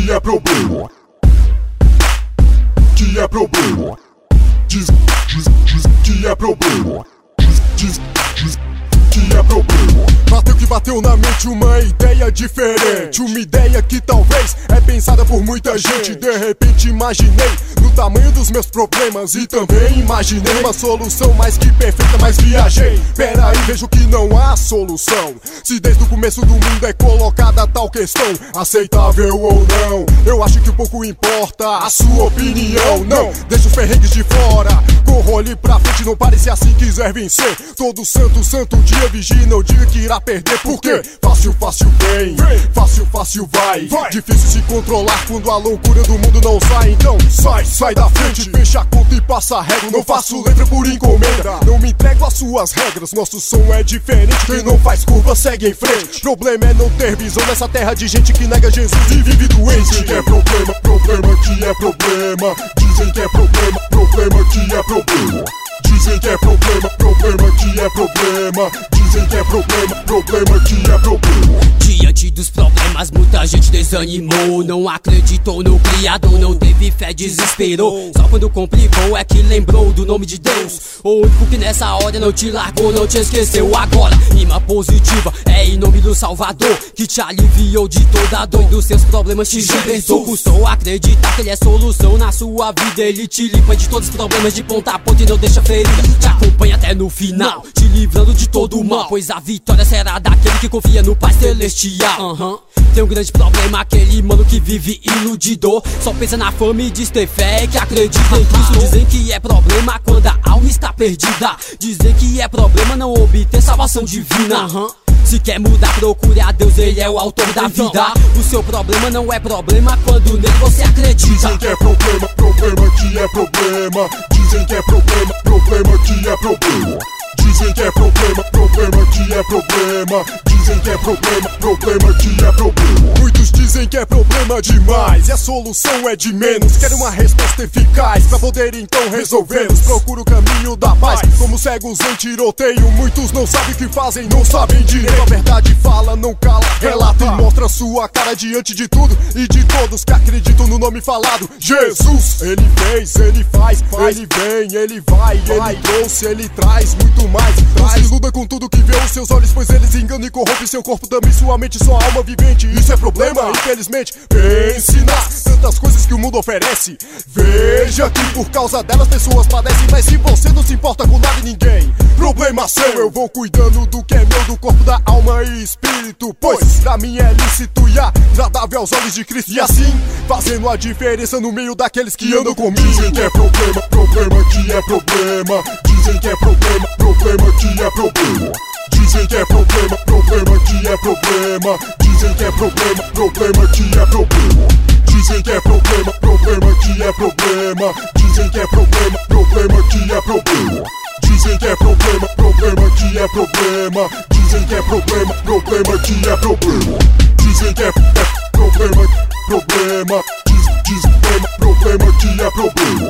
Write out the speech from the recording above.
que é problema. Que é problema. Diz que é problema. Diz que é problema. Bateu que bateu na mente uma ideia diferente, uma ideia que talvez é pensada por muita gente. De repente imaginei no tamanho dos meus problemas e também imaginei uma solução mais que perfeita, mas viajei. Pera aí, vejo que não há solução. Se desde o começo do mundo é colocada tal questão, aceitável ou não, eu acho que pouco importa a sua opinião. Não, deixa os perrengues de fora, corra ali pra frente, não pare se assim quiser vencer. Todo santo dia vigia, não diga que irá perder, porque fácil vem, fácil vai. Difícil se controlar quando a loucura do mundo não sai. Então sai da frente, fecha a conta e passa a regra. Não faço letra por encomenda, não me entrego às suas regras. Nosso som é diferente, quem não faz curva segue em frente. Problema é não ter visão nessa terra de gente que nega Jesus e vive doente. Dizem que é problema que é problema. Dizem que é problema que é problema. Dizem que é problema que é problema. Dizem que é problema que é problema. Diante dos problemas muita gente desanimou, não acreditou no Criador, não teve fé, desesperou. Só quando complicou é que lembrou do nome de Deus, o único que nessa hora não te largou, não te esqueceu. Agora, rima positiva é em nome do Salvador, que te aliviou de toda a dor, dos seus problemas te libertou. Custou acreditar que ele é solução na sua vida, ele te limpa de todos os problemas de ponta a ponta e não deixa ferida. Te acompanha até no final, te livrando de todo o mal, pois a vitória será daquele que confia no Pai Celestial. Tem um grande problema, aquele mano que vive iludido, só pensa na fama e diz ter fé que acredita em Cristo. Dizem que é problema quando a alma está perdida, dizem que é problema não obter salvação divina. Se quer mudar, procure a Deus, ele é o autor da vida. O seu problema não é problema quando nele você acredita. Dizem que é problema que é problema. Dizem que é problema que é problema. Dizem que é problema que é problema. Dizem que é problema que é problema. Muitos dizem que é problema demais e a solução é de menos. Querem uma resposta eficaz pra poder então resolvê-los. Procura o caminho da paz, como cegos em tiroteio. Muitos não sabem o que fazem, não sabem direito. A verdade fala, não cala, relata e mostra sua cara diante de tudo e de todos que acreditam no nome falado, Jesus. Ele fez, ele faz, ele vem, ele vai, ele trouxe, ele traz muito mais. Não se iluda com tudo que vê os seus olhos, pois eles enganam e corrompem seu corpo também, sua mente, sua alma vivente. Isso é problema, infelizmente. Pense nas tantas coisas que o mundo oferece. Veja que por causa delas pessoas padecem, mas se você não se importa com nada e ninguém, problema seu. Eu vou cuidando do que é meu, do corpo, da alma e espírito, pois pra mim é lícito e agradável aos olhos de Cristo. E assim, fazendo a diferença no meio daqueles que andam comigo. Dizem que é problema que é problema. Dizem que é problema que é problema. Dizem que é problema que é problema. Dizem que é problema que é problema. Dizem que é problema que é problema. Dizem que é problema que é problema. Dizem que é problema que é problema. Dizem que é problema que é problema. Dizem que é problema que é problema.